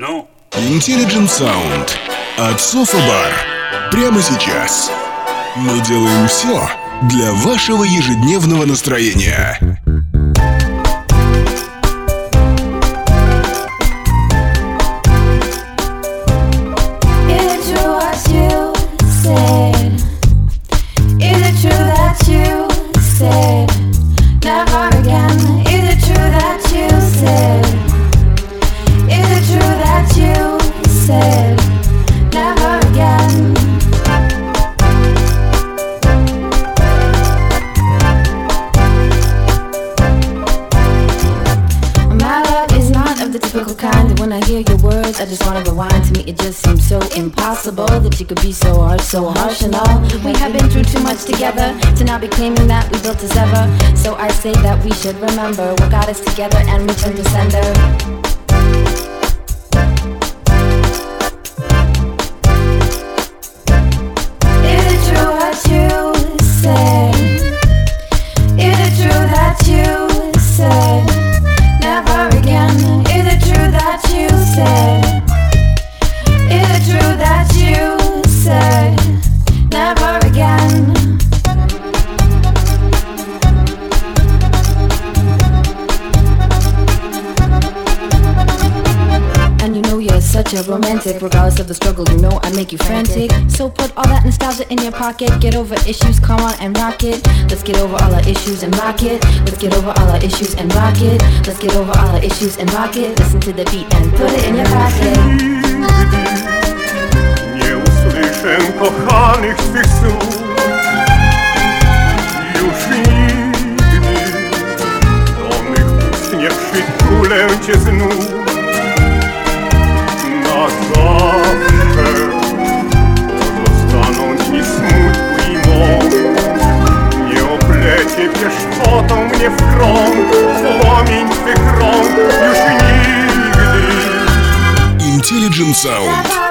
Ну? Intelligent Sound от Софабар. Прямо сейчас. Мы делаем все для вашего ежедневного настроения. When I hear your words, I just wanna rewind. To me it just seems so impossible that you could be so harsh and all. We have been through too much together to now be claiming that we built as ever. So I say that we should remember what got us together and return to sender. Such a romantic, regardless of the struggle, you know I make you frantic. So put all that nostalgia in your pocket. Get over issues, come on and rock it. Let's get over all our issues and rock it. Let's get over all our issues and rock it. Let's get over all our issues and rock it. Listen to the beat and put it in your pocket. Nie usłyszę kochanych swych słów. Już nigdy do mych ust nie przytulę cię znów. Na zawsze pozostaną dni smutku i mąk. Nie oplecie pieszczotą mnie w krąg. Płomień twych rąk już nigdy. Intelligent Sound.